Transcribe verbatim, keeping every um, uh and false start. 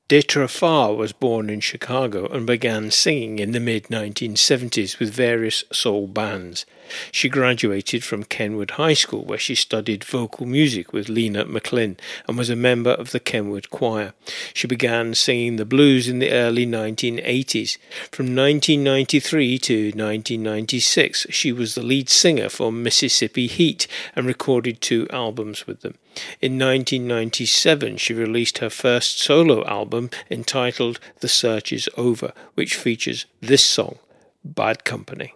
Detra Farr was born in Chicago and began singing in the mid nineteen seventies with various soul bands. She graduated from Kenwood High School, where she studied vocal music with Lena McLin and was a member of the Kenwood Choir. She began singing the blues in the early nineteen eighties. From nineteen ninety-three to nineteen ninety-six, she was the lead singer for Mississippi Heat and recorded two albums with them. In nineteen ninety-seven, she released her first solo album entitled The Search Is Over, which features this song, Bad Company.